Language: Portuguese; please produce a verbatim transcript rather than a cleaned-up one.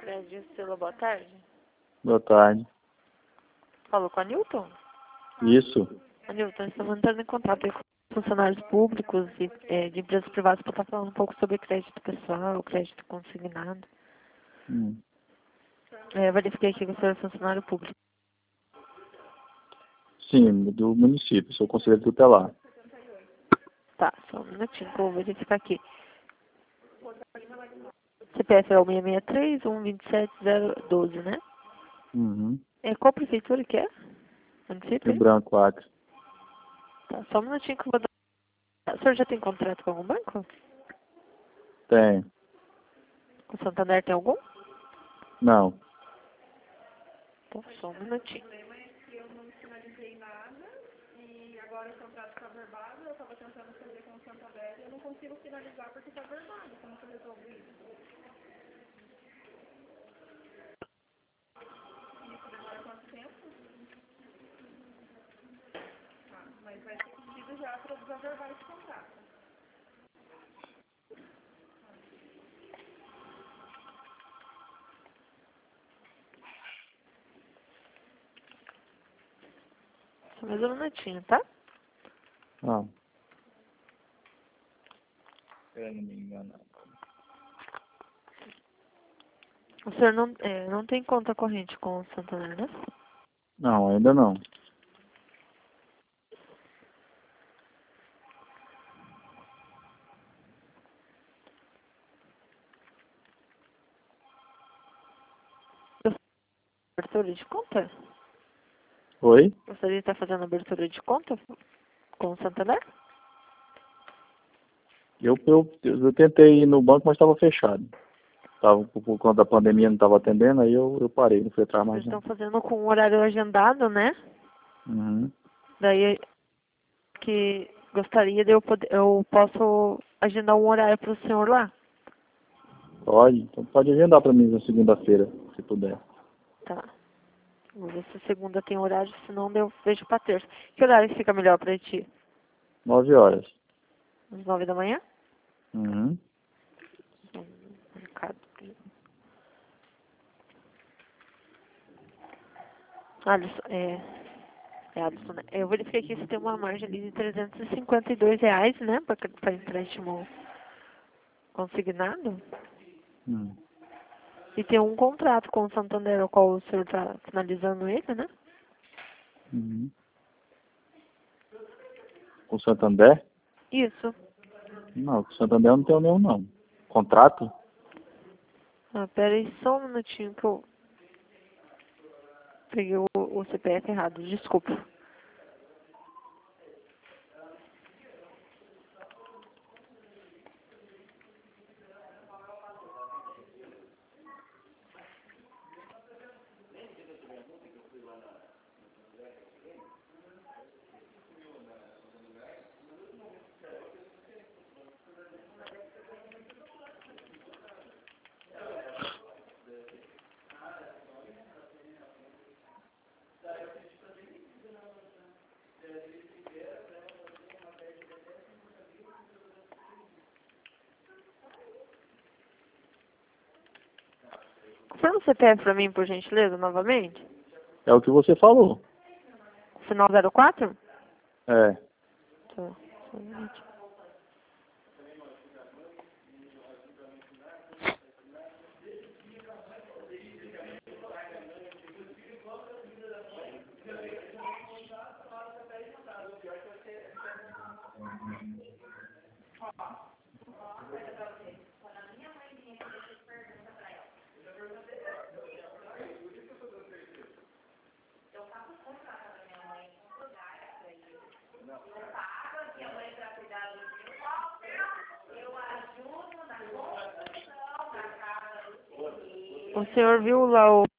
Crédito Selo, boa tarde. Boa tarde. Falou com a Newton? Isso. A Newton, estamos entrando em contato aí com funcionários públicos e é, de empresas privadas para estar falando um pouco sobre crédito pessoal, crédito consignado. Hum. É, verifiquei aqui que o senhor é funcionário público. Sim, do município, sou conselheiro tutelar. Tá, só um minutinho que eu vou verificar aqui. C P F é o seis seis três, um dois sete, zero um dois, né? Uhum. É, qual prefeitura que é? Município? Rio Branco, Acre. Tá, só um minutinho que eu vou dar. O senhor já tem contrato com algum banco? Tem. Com o Santander tem algum? Não. Tá, só um minutinho. Só mais um minutinho, tá? Ah. Eu não me engano. O senhor não, é, não tem conta corrente com o Santander, né? Não, ainda não. Abertura de conta? Oi? Gostaria de estar fazendo abertura de conta com o Santander? Eu, eu, eu tentei ir no banco, mas estava fechado. Tava, por, por conta da pandemia, não estava atendendo, aí eu, eu parei, não fui atrás mais Eles não. estão fazendo com um horário agendado, né? Uhum. Daí que gostaria de eu poder, eu posso agendar um horário para o senhor lá? Pode? Então pode agendar para mim na segunda-feira, se puder. Tá. Vou ver se segunda tem horário, senão eu vejo para terça. Que horário fica melhor para ti? Nove horas. Às nove da manhã? Uhum. Hum, mercado. Alisson, é, é Alisson, né? Eu verifiquei aqui se tem uma margem ali de trezentos e cinquenta e dois reais, né? Para empréstimo consignado. Hum. E tem um contrato com o Santander, o qual o senhor está finalizando ele, né? Uhum. Com o Santander? Isso. Não, com o Santander eu não tenho nenhum não. Contrato? Ah, pera aí só um minutinho que eu peguei o, o C P F errado, desculpa. Confirma o C P F pra mim, por gentileza, novamente? É o que você falou. Final zero quatro? É. Tá, só um minutinho. O senhor viu lá o